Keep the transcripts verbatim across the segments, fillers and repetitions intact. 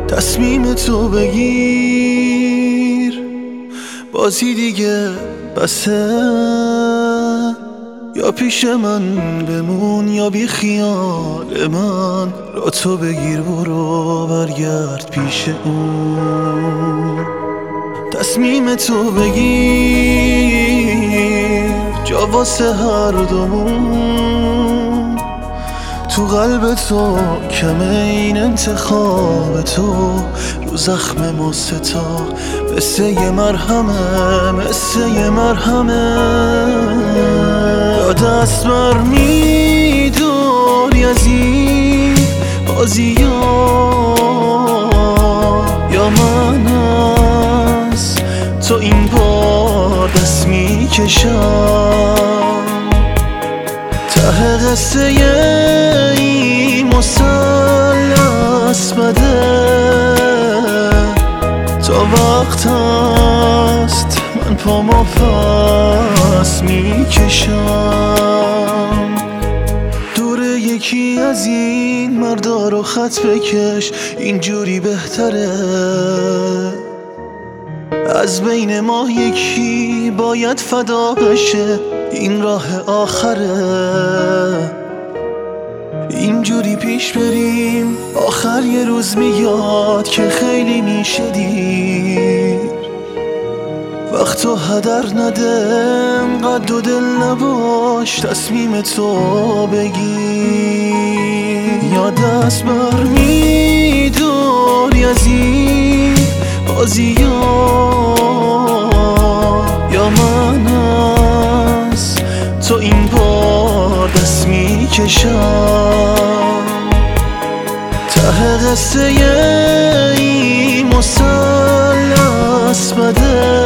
تصمیم تو بگیر، بازی دیگه بسه. یا پیش من بمون یا بی خیال من، را تو بگیر برو برگرد پیش اون. تصمیم تو بگیر، جا واسه هر دومون. تو قلب تو کمه این انتخاب تو، رو زخم ما ستا مثل یه مرهمه، مثل یه مرهمه. یا دست بر میداری از این بازی ها، یا من از تو این بار دست میکشم. ته قصه این مثلث بده، تا وقت هست من پامو پس میکشم. دور یکی از این مردا رو خط بکش، اینجوری بهتره. از بین ما یکی باید فدا بشه، این راه آخره. اینجوری پیش بریم، آخر یه روز میاد که خیلی میشه دیر. وقتو هدر نده، انقدر و دل نباش، تصمیم تو بگیر. یا دست بر میداری از این بازی ها، یا من از تو این بار دست میکشم. ته قصه این مثلث بده،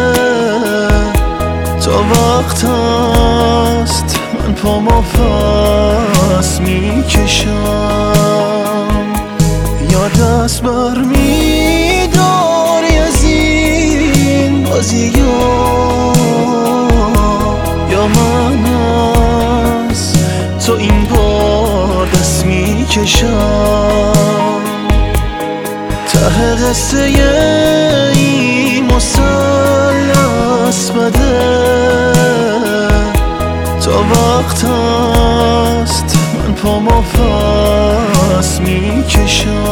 تا وقت هست من پامو پس میکشم. یا دست بر میداری از این بازی ها، یا من از تو این بار دست میکشم. ته قصه این مثلث بده، تا وقت هست من پامو پس میکشم.